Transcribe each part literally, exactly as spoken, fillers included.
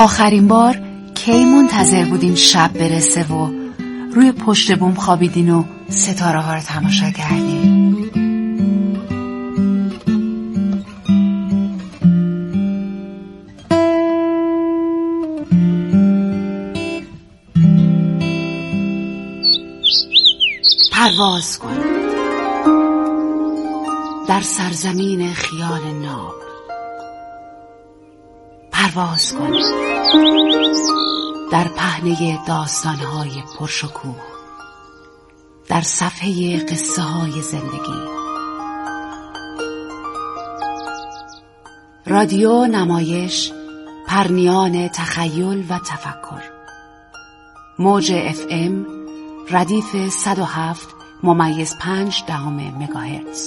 آخرین بار کی منتظر بودین شب برسه و روی پشت بوم خوابیدین و ستاره ها رو تماشا کردین؟ پرواز کن در سرزمین خیال ناب، پرواز کن در پهنه داستان‌های پرشکوه، در صفحه قصه های زندگی. رادیو نمایش، پرنیان تخیل و تفکر. موج اف ام ردیف صد و هفت ممیز پنج دهم مگاهرتز.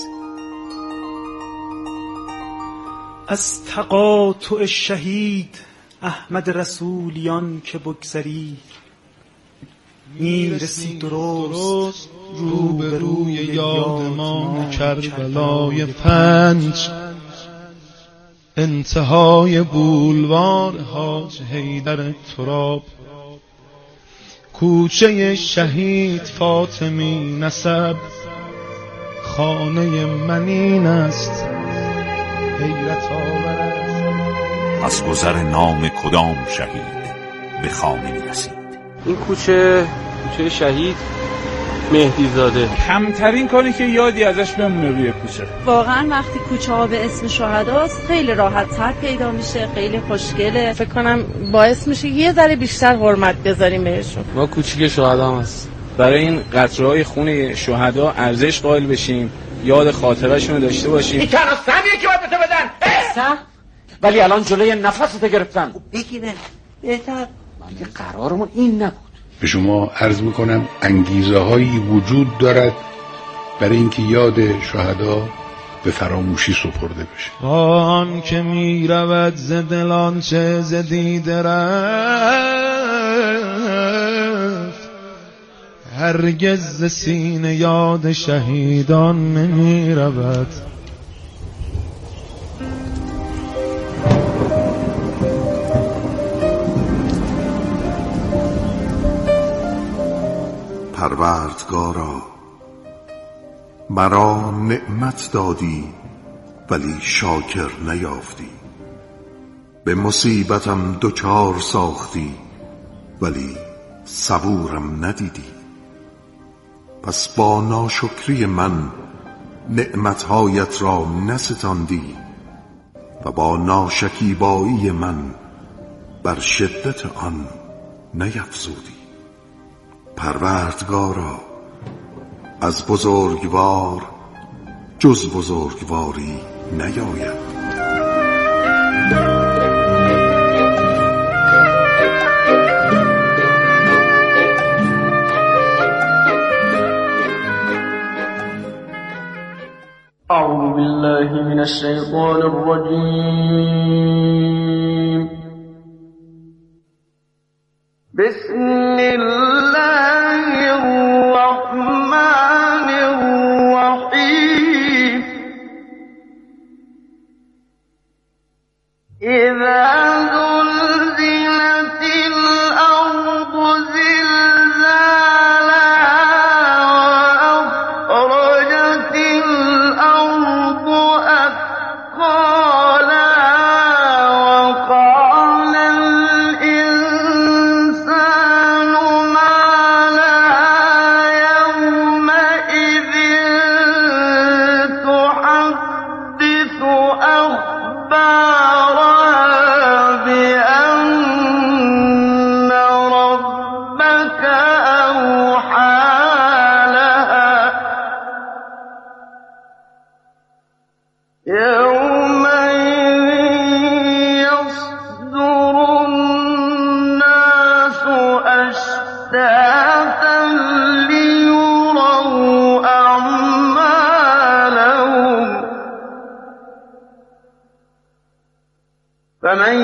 از تقاطع شهید احمد رسولیان که بگذری، میرسی درست رو به روی یادمان کربلای پنج، انتهای بولوار حاج حیدر تراب، کوچه شهید فاطمی نسب، خانه من این است حیرت آور. از گذر نام کدام شهید به خانه می رسید؟ این کوچه کوچه شهید مهدی زاده. کمترین کاری که یادی ازش بمونه روی کوچه. واقعا وقتی کوچه ها به اسم شهداست خیلی راحت تر پیدا میشه، خیلی خوشگله. فکر کنم باعث میشه یه ذره بیشتر حرمت بذاریم بهشون. ما کوچیک شهدا هست. برای این قطره‌های خون شهدا ارزش قائل بشیم، یاد خاطره‌شون رو داشته باشیم. این تنها سمیه که باید بته بدن سم، ولی الان جلوی نفست گرفتن. بگیرن بهتر. دیگه قرارمون این نبود. به شما عرض میکنم انگیزه هایی وجود دارد برای اینکه یاد شهدا به فراموشی سپرده بشه. آن که می رود ز دلان چه ز دیده رفت، هرگز ز سینه یاد شهیدان نمی رود. پروردگارا، مرا نعمت دادی ولی شاکر نیافتی، به مصیبتم دوچار ساختی ولی صبورم ندیدی. پس با ناشکری من نعمتهایت را نستاندی و با ناشکیبایی من بر شدت آن نیفزودی. پروردگارا، از بزرگوار جز بزرگواری نیاید. اعوذ بالله من الشیطان الرجیم. بسم الله الرحمن الرحیم. اذا زلزلت الارض زلزالها واخرجت الارض اثقالها وقال الانسان ما لها يومئذ تحدث أخبارها بأن ربك أوحى لها يومئذ يصدر الناس أشتاتا ليروا أعمالهم، فمن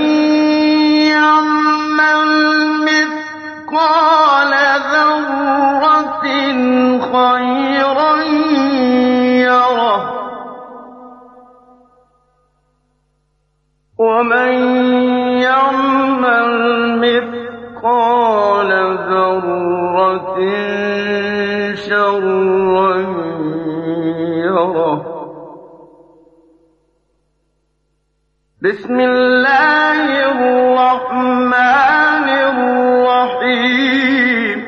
يعمل مثقال ذرة خيرا يره ومن يعمل بسم الله الرحمن الرحيم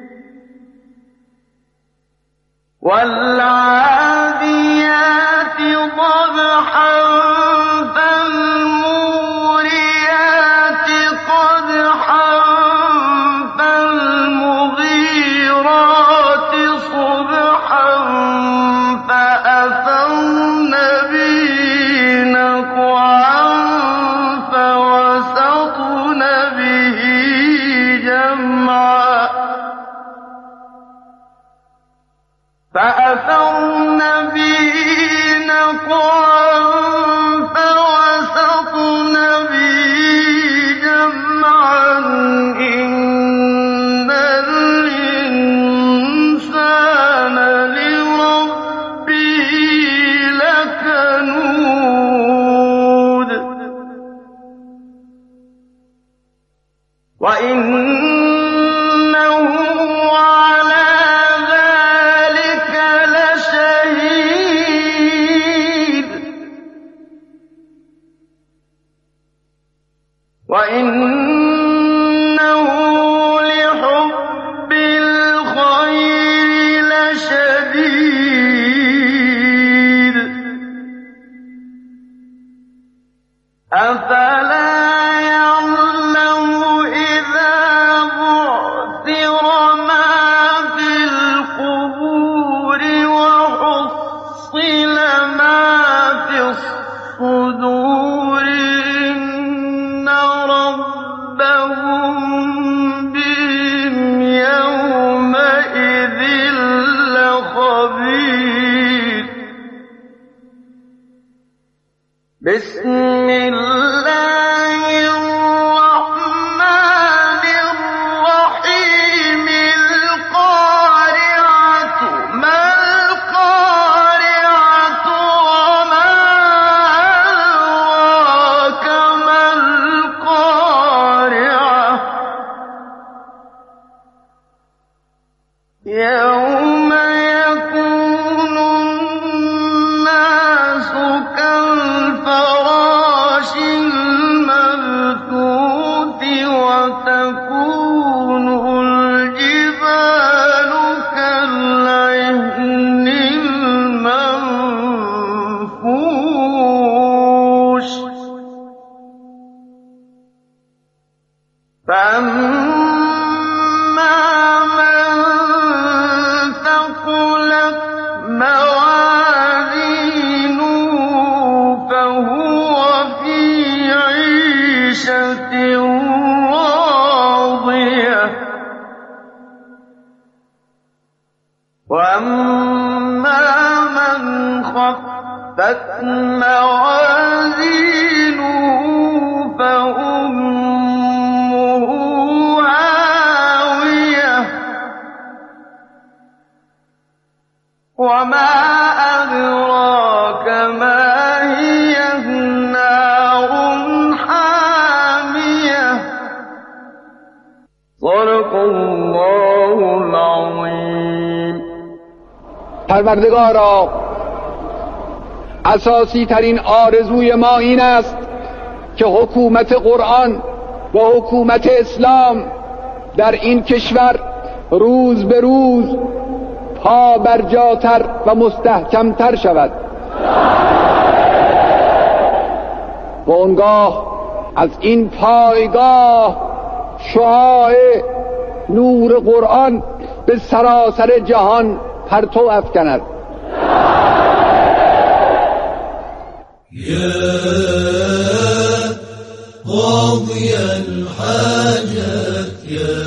والعاديات ضبحا فالموريات قدحا فالمغيرات صبحا فأثرن به نقعا فوسطن به جمعا فأثرن به نقعا فوسطن به جمعا إن الإنسان لربه لكنود وإنه على ذلك لشهيد وإنه لحب الخير لشديد أفلا يعلم إذا بعثر ما في القبور وحصل ما في الصدور إن ربهم بهم يومئذ لخبير بسم الله الرحمن الرحيم القارعة ما القارعة وما أدراك ما القارعة يوم يكون الناس كالفراش المبثوث وتكون الجبال كالعهن المنفوش فأما من ثقلت موازينه فهو في عيشة راضية وأما من خفت موازينه فأمه هاوية وما أدراك ما هي نار حامية صدق الله العظيم. پروردگارا، اساسی ترین آرزوی ما این است که حکومت قرآن و حکومت اسلام در این کشور روز به روز پا برجاتر و مستحکمتر شود و آنگاه از این پایگاه شعاع نور قرآن به سراسر جهان پرتو افکند. قاضي الحاجات يا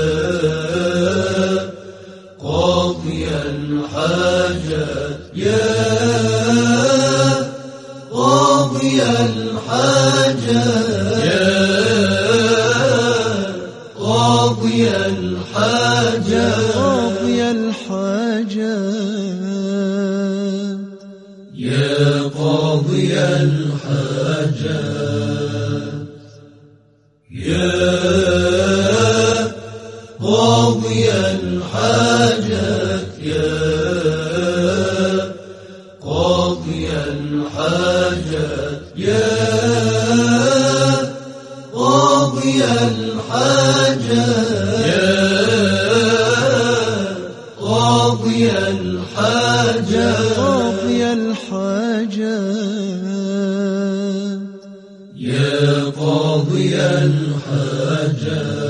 قاضي الحاجات يا قاضي الحاجات يا قاضي الحاجات قاضي الحاجات يا قاضي الحاجات يا قاضي الحاجات يا قاضي الحاجات يا يا قاضي الحاجات.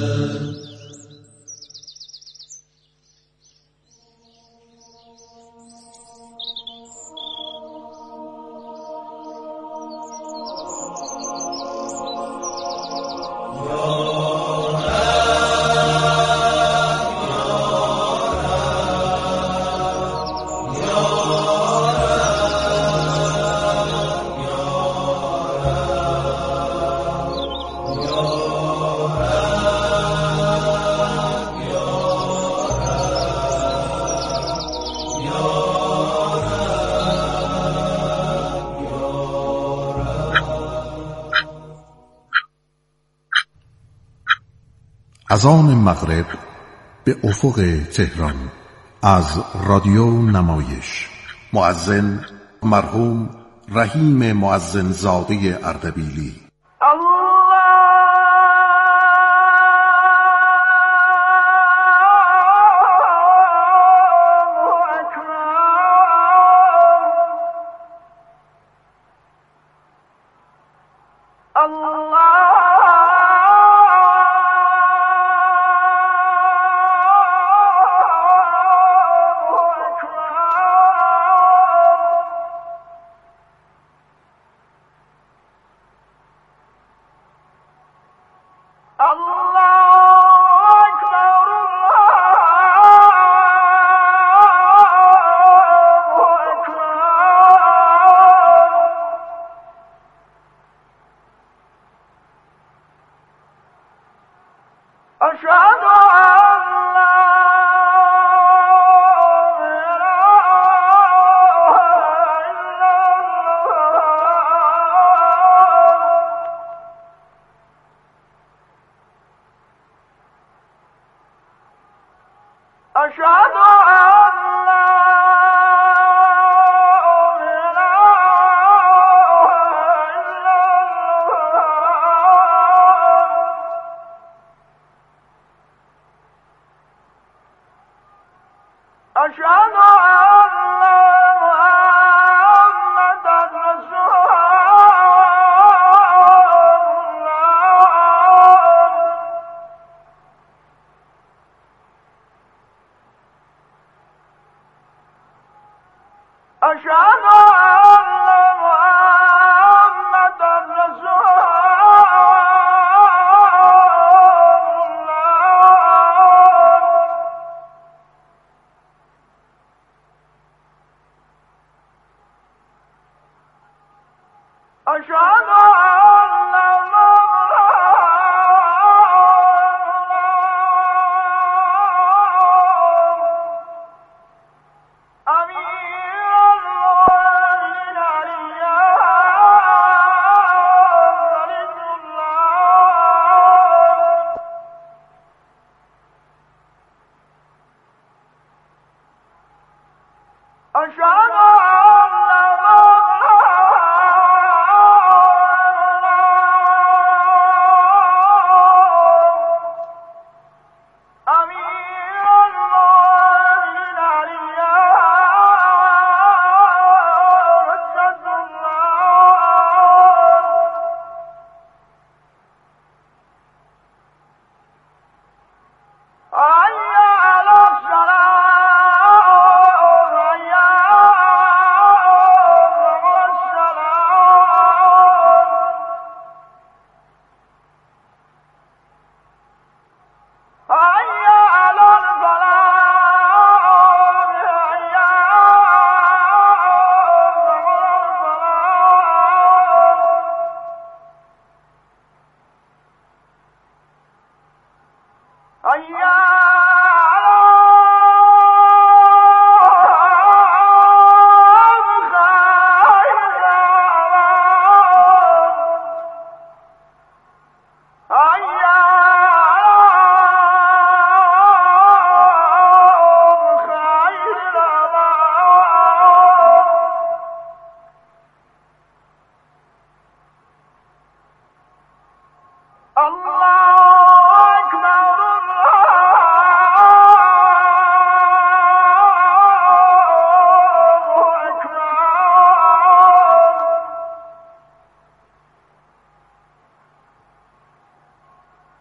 اذان مغرب به افق تهران از رادیو نمایش. مؤذن مرحوم رحیم مؤذن زاده اردبیلی.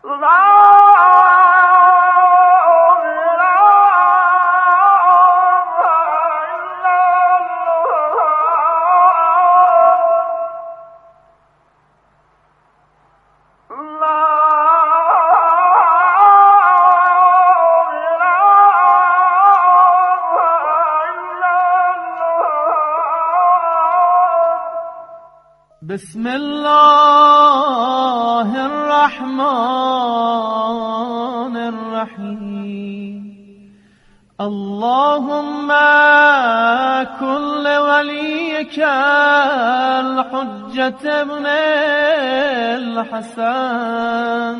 بسم الله الرحمن الرحيم اللهم كن وليك الحجة ابن الحسن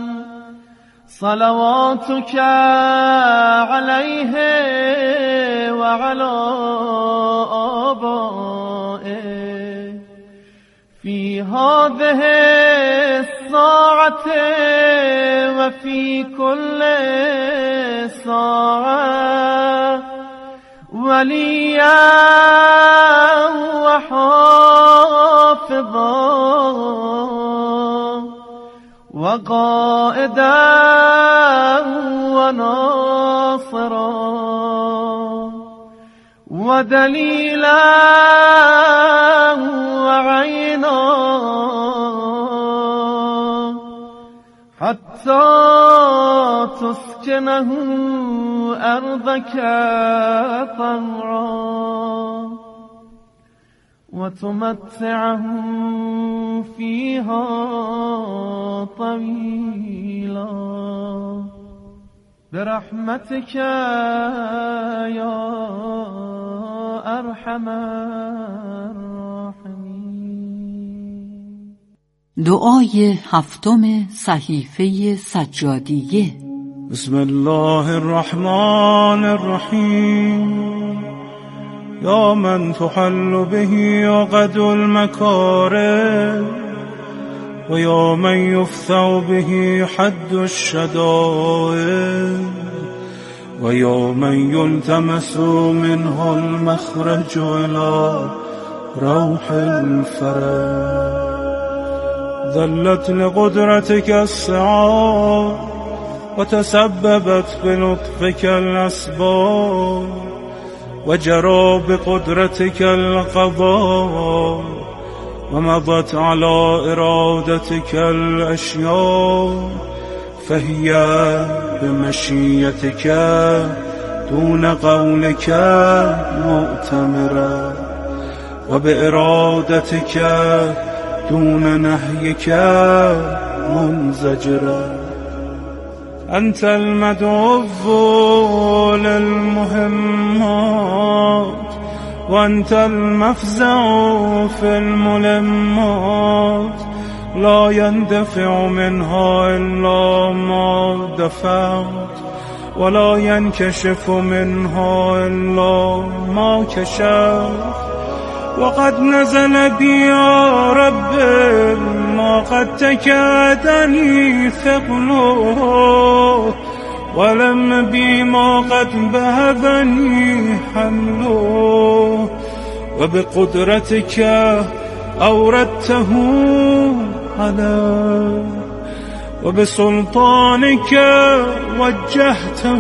صلواتك عليه وعلى آبائه في هذه الساعة وفي كل ساعة وليا وحافظا وقائدا وناصرا ودليلا وعينا حتى تسكنه أرضك طوعا وتمتعه فيها طويلا برحمتك يا أرحم الراحمين. دعای هفتم صحیفه سجادیه. بسم الله الرحمن الرحیم. یا من تحل به عقد المکارم و یا من یفتح به حد الشدائد و یا من یلتمس منه المخرج الى روح الفرج. ذلت لقدرتك السعاد وتسببت بلطفك الأسباب وجرى بقدرتك القضاء ومضت على إرادتك الأشياء فهي بمشيتك دون قولك مؤتمرة وبإرادتك دون نهيك منزجرة. أنت المدعو للمهمات وأنت المفزع في الملمات لا يندفع منها إلا ما دفعت ولا ينكشف منها إلا ما كشفت. وقد نزل بي يا رب ما قد تكادني ثقله ولم بي ما قد بهذني حمله وبقدرتك أوردته علي وبسلطانك وجهته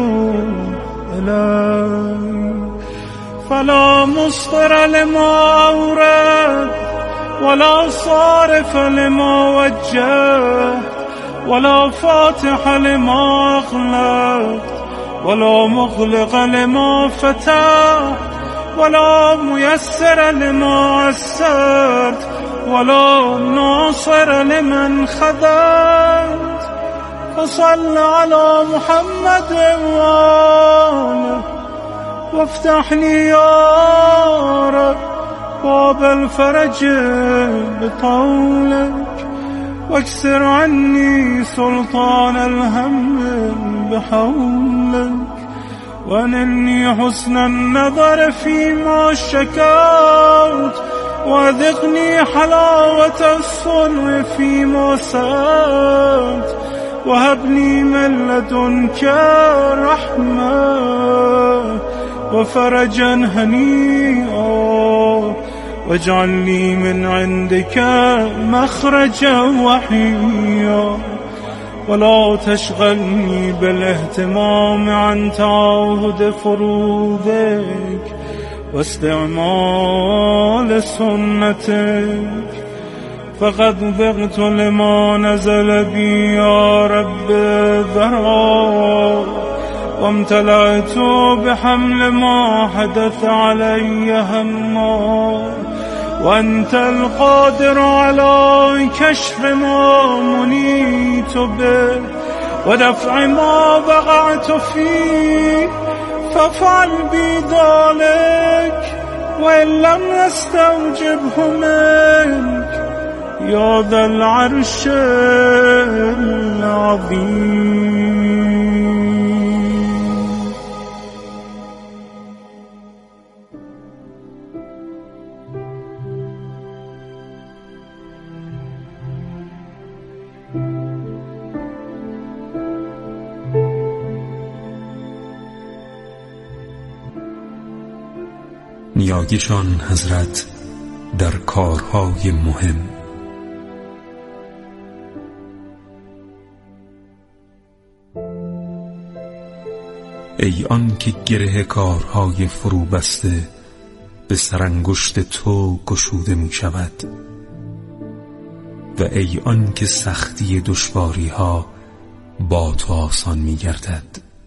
إلي فلا مصدر لما أورد ولا صارف لما وجهت ولا فاتح لما أغلقت ولا مغلق لما فتحت ولا ميسر لما عسرت ولا ناصر لمن خذلت. فصل على محمد وآله وافتح لي يا رب باب الفرج بطولك واكسر عني سلطان الهم بحولك وانني حسن النظر فيما شكوت وذقني حلاوة الصنع فيما سألت وهبني من لدنك رحمة وفرجا هنيئا واجعل لي من عندك مخرجا وحيا ولا تشغلني بالاهتمام عن تعاهد فروضك واستعمال سنتك. فقد ذقت لما نزل بي يا رب ذرا وامتلأت بحمل ما حدث علي هما، وأنت القادر على كشف ما منيت به ودفع ما وقعت فيه، فافعل بي ذلك وإن لم نستوجبه منك يا ذا العرش العظيم. نیایشان حضرت در کارهای مهم. ای آن که گره کارهای فرو بسته به سرانگشت تو گشوده می شود، و ای آن که سختی دشواری ها با تو آسان می گردد،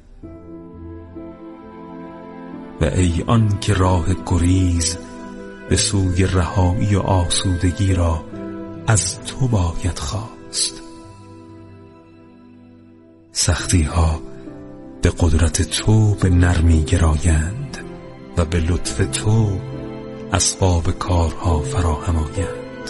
و ای آن که راه گریز به سوی رهایی و آسودگی را از تو باید خواست. سختی ها به قدرت تو به نرمی گرایند و به لطف تو اسباب کارها فراهم آیند.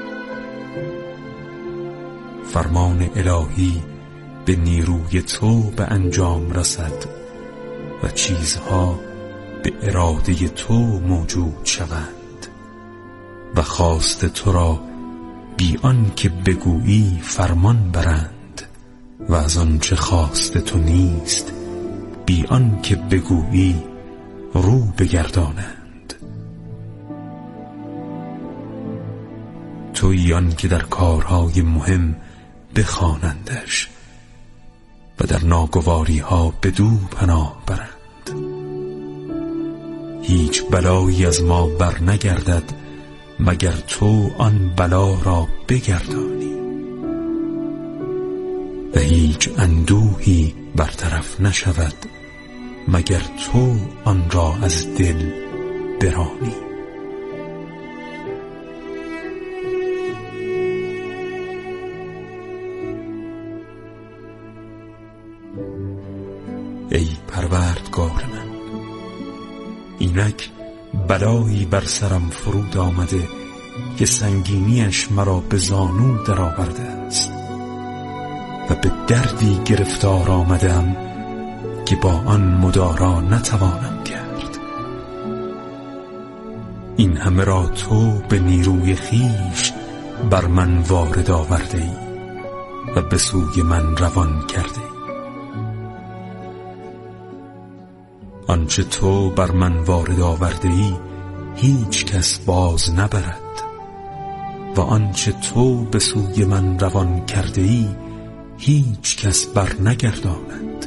فرمان الهی به نیروی تو به انجام رسد و چیزها به اراده تو موجود شوند، و خواست تو را بی آن که بگویی فرمان برند، و از آنچه خواست تو نیست بی آن که بگویی رو بگردانند. تویی آن که در کارهای مهم بخوانندش و در ناگواری ها بدو پناه برند. هیچ بلایی از ما بر نگردد مگر تو آن بلا را بگردانی، و هیچ اندوهی برطرف نشود مگر تو آن را از دل برانی. ای پروردگار من، اینک بلایی بر سرم فرود آمده که سنگینیش مرا به زانو در آورده است، و به دردی گرفتار آمدم که با آن مدارا نتوانم کرد. این همه را تو به نیروی خیش بر من وارد آورده ای و به سوی من روان کرده ای. آنچه تو بر من وارد آورده ای هیچ کس باز نبرد، و آنچه تو به سوی من روان کرده ای هیچ کس بر نگرداند.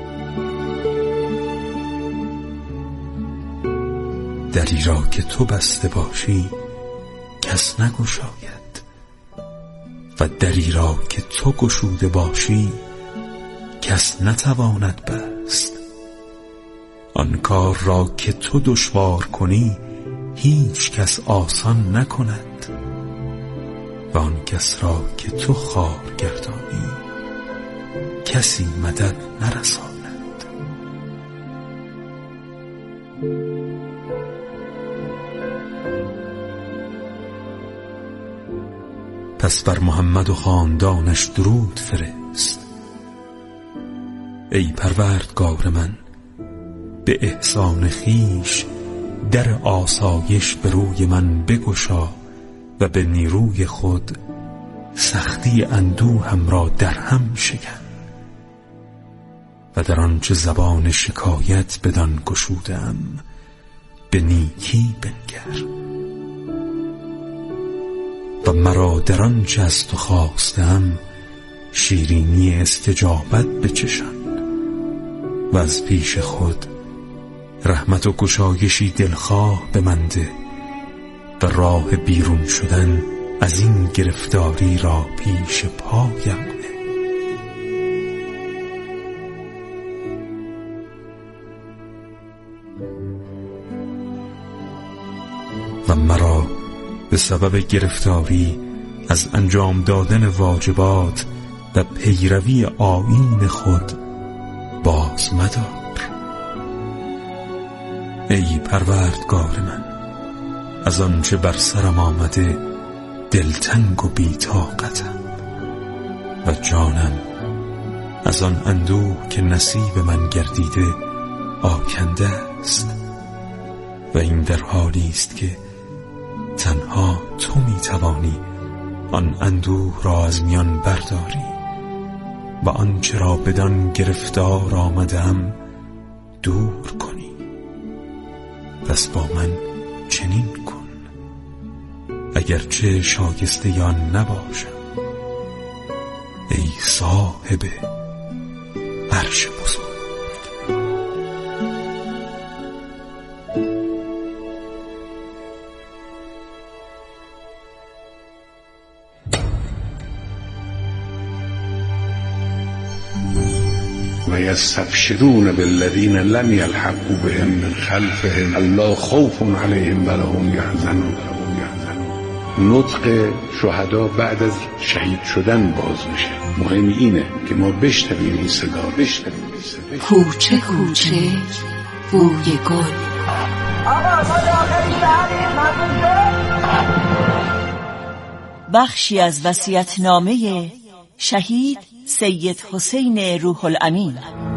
دری را که تو بسته باشی کس نگشاید، و دری را که تو گشوده باشی کس نتواند بست. آن کار را که تو دشوار کنی هیچ کس آسان نکند، و آن کس را که تو خوار گردانی کسی مدد نرساند. پس بر محمد و خاندانش درود فرست. ای پروردگار من، به احسان خیش در آسایش به روی من بگشا و به نیروی خود سختی اندوهم را در هم شکن، و در آنچه زبان شکایت بدان گشودم به نیکی بنگر، و مرا در آنچه از تو خواستم شیرینی استجابت بچشان و از پیش خود رحمت و گشایشی دلخواه بمنده و راه بیرون شدن از این گرفتاری را پیش پایم نه. و مرا به سبب گرفتاری از انجام دادن واجبات و پیروی آیین خود باز مدار. ای پروردگار من، از آنچه بر سرم آمده دلتنگ و بی‌طاقتم و جانم از آن اندوه که نصیب من گردیده آکنده است و این در حالی است که تنها تو می توانی آن اندوه را از میان برداری و آنچه را بدان گرفتار آمدم دور کنی. پس با من چنین کن، اگرچه شایسته آن نباشم، ای صاحب عرش بزرگ. و یستبشرون بالذین لم یلحقوا بهم من خلفهم الا خوف علیهم ولا هم یحزنون. نطق شهدا بعد از شهید شدن باز میشه. مهم اینه که ما بشنویم این صدا، بشنویم این صدا. کوچه کوچه بوی گل. بخشی از وصیت‌نامه شهید سید حسین روح الامین.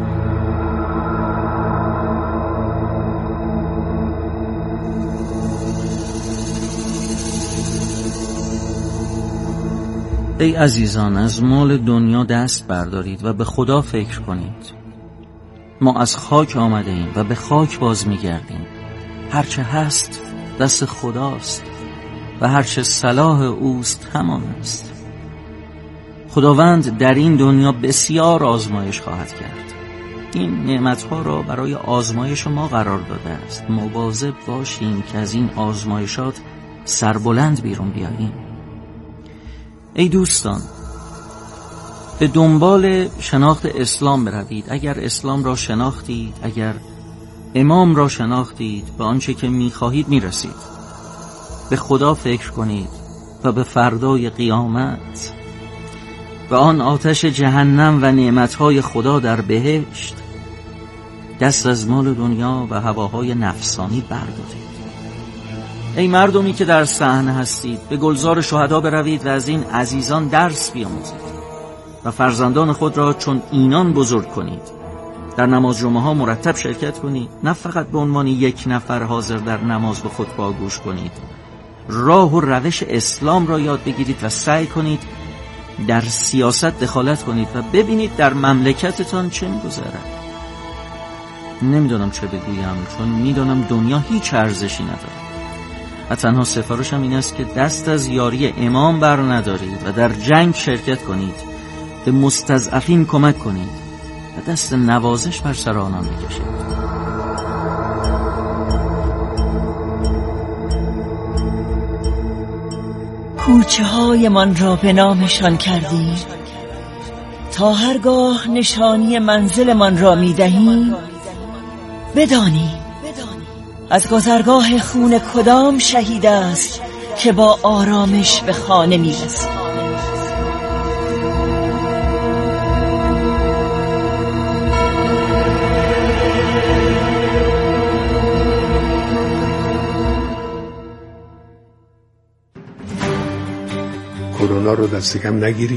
ای عزیزان، از مال دنیا دست بردارید و به خدا فکر کنید. ما از خاک آمده ایم و به خاک باز میگردیم. هرچه هست دست خداست و هرچه صلاح اوست همان است. خداوند در این دنیا بسیار آزمایش خواهد کرد. این نعمتها را برای آزمایش ما قرار داده است. مواظب باشیم که از این آزمایشات سربلند بیرون بیاییم. ای دوستان، به دنبال شناخت اسلام بروید. اگر اسلام را شناختید، اگر امام را شناختید، به آنچه که می‌خواهید می‌رسید. به خدا فکر کنید و به فردای قیامت و آن آتش جهنم و نعمتهای خدا در بهشت. دست از مال دنیا و هواهای نفسانی بردارید. ای مردمی که در صحنه هستید، به گلزار شهدا بروید و از این عزیزان درس بیاموزید و فرزندان خود را چون اینان بزرگ کنید. در نماز جمعه ها مرتب شرکت کنید، نه فقط به عنوان یک نفر حاضر در نماز به خطبه گوش کنید. راه و روش اسلام را یاد بگیرید و سعی کنید در سیاست دخالت کنید و ببینید در مملکتتان چه می‌گذرد. نمیدونم چه بگویم، چون میدونم دنیا هیچ ارزشی نداره و تنها سفارشم این است که دست از یاری امام بر ندارید و در جنگ شرکت کنید، به مستضعفین کمک کنید و دست نوازش بر سر آنان بکشید. کوچه های من را به نامشان کردیم، تا هرگاه نشانی منزل من را می دهیم بدانیم از گذرگاه خون کدام شهید است که با آرامش به خانه می رسید. کرونا رو دست کم نگیریم.